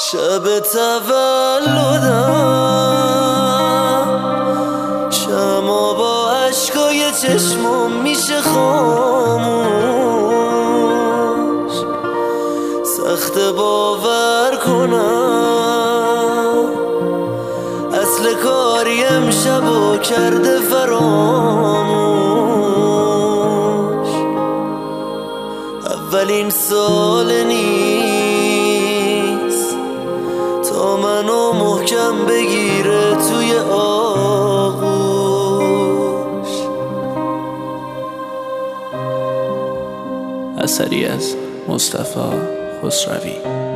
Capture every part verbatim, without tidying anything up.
شب تولدم شما با عشقای چشمم میشه خاموش، سخت باور کنم اصل کاری امشبو کرده فراموش. اولین سال نیست تا منو محکم بگیره توی آغوش. اثری از مصطفی خسروی.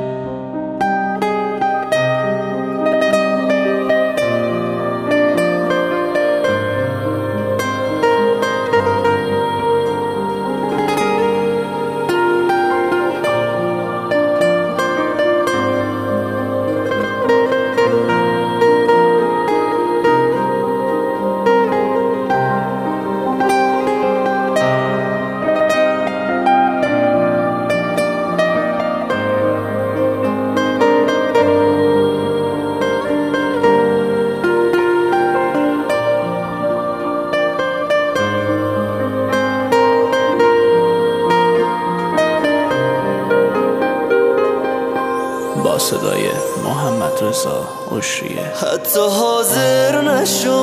با صدای محمد رضا عشریه. حتی حاضر نشد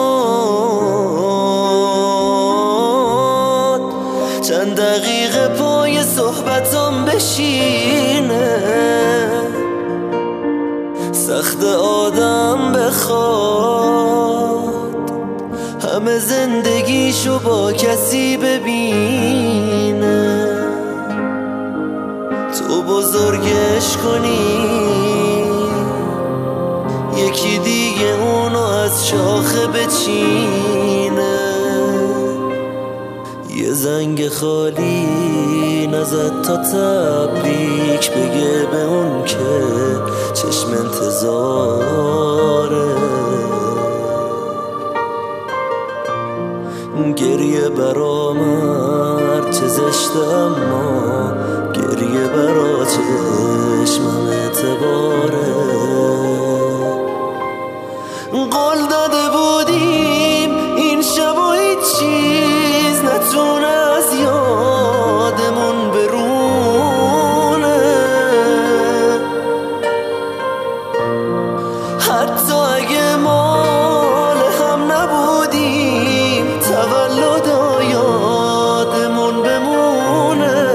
چند دقیقه پای صحبتام بشینه، سخت آدم بخواد همه زندگیشو با کسی ببینه، تو بزرگش کنی یکی دیگه اونو از شاخه بچینه. یه زنگ خالی نزد تا تبریک بگه به اون که چشم انتظاره، گریه برا مرد چه زشته اما گریه برا چشمم اعتباره. قول داده بودیم این شب و هیچ چیز نتونه از یادمون برونه، حتی اگه مال هم نبودیم تولد یادمون بمونه.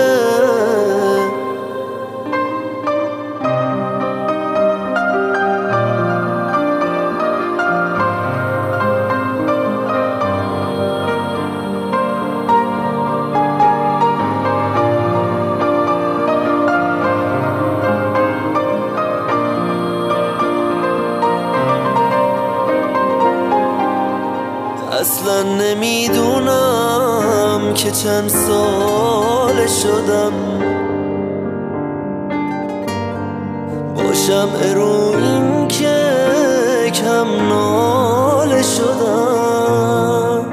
اصلا نمیدونم که چند سال شدم باشم رو این که کم ناله شدم،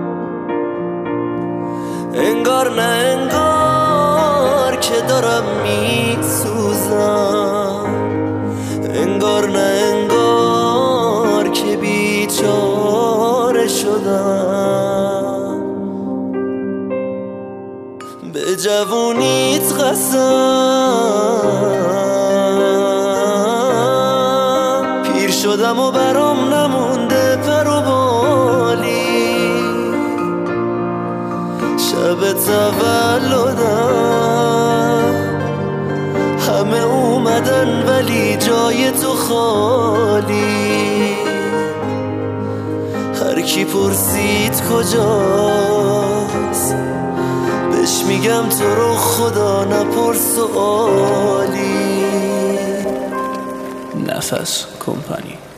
انگار نه انگار که دارم میسوزم، انگار نه انگار که بیچاره شدم. به جوونیت قسم پیر شدم و برام نمونده پر و بالی، شب تولدم همه اومدن ولی جای تو خالی، هر کی پرسید کجاست بهش میگم تو رو خدا نپرس سوالی. نفس کمپانی.